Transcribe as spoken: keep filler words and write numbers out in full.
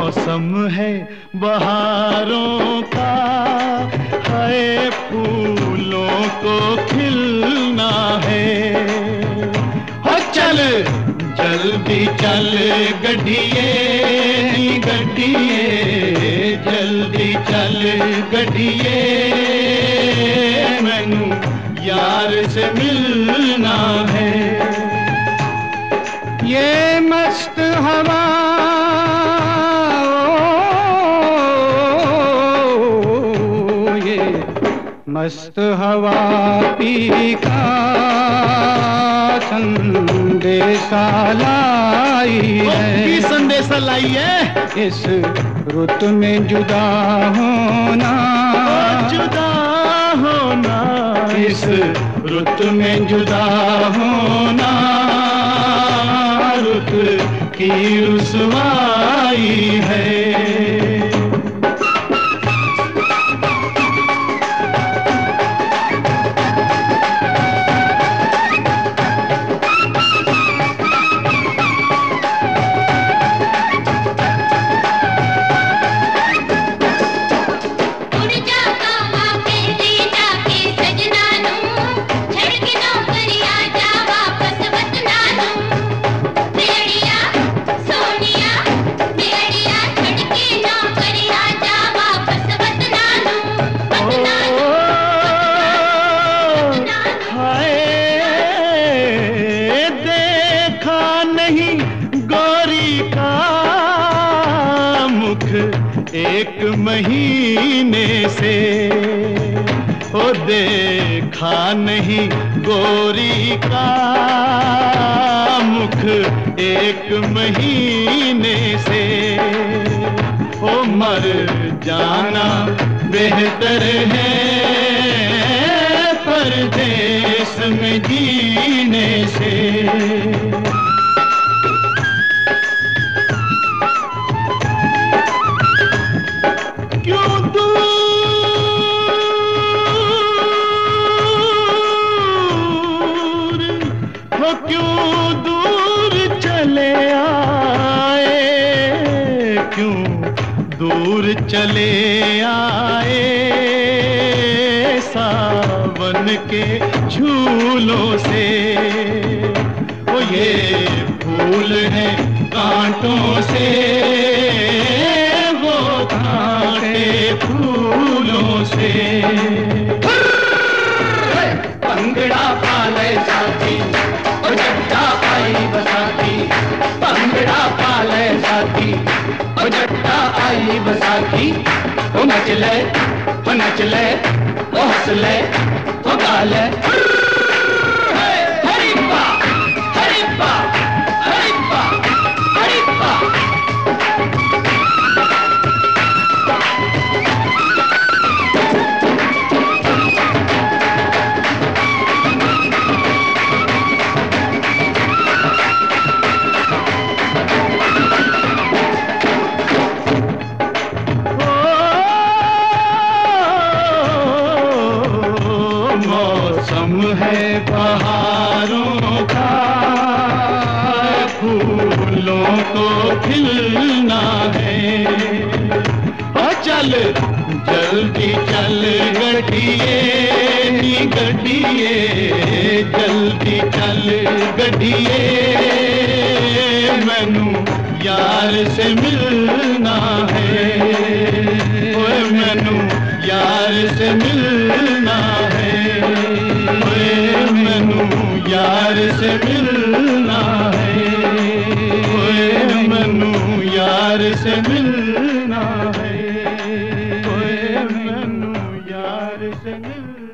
मौसम है बहारों का, है फूलों को खिलना है। हो चल जल्दी चल गड्डिए गड्डिए, जल्दी चल गड्डिए, मैनू यार से मिलना है। ये मस्त हवा ओ, ये मस्त हवा पी का संदेशा लाई है, संदेशा लाई है। इस रुत में जुदा होना, जुदा होना, इस रुत में जुदा होना, रुत की रुसवाई है। एक महीने से ओ देखा नहीं गोरी का मुख, एक महीने से ओ मर जाना बेहतर है परदेस में जीने से। क्यों दूर चले आए, क्यों दूर चले आए, सावन के झूलों से। ओ ये फूल है कांटों से, वो कांटे फूलों से। पंगड़ा पाले साथी जट्टा आई बसाती, पंगड़ा पाले साथी ओ जट्टा आई बसाती। ओ नच ले ओ नच ले ओ हंस ले ओ गा ले, हरिप्पा हरिप्पा हरिप्पा हरिप्पा। मौसम है बहारों का, फूलों को खिलना है। और चल जल्दी चल गड्डिए गड्डिए, जल्दी चल गड्डिए, मैनू यार से मिलना है। ओए मैनू यार से मिलना है, मैनू यार से मिलना है, ओए मैनू यार से मिलना है, ओए मैनू यार से मिलना है।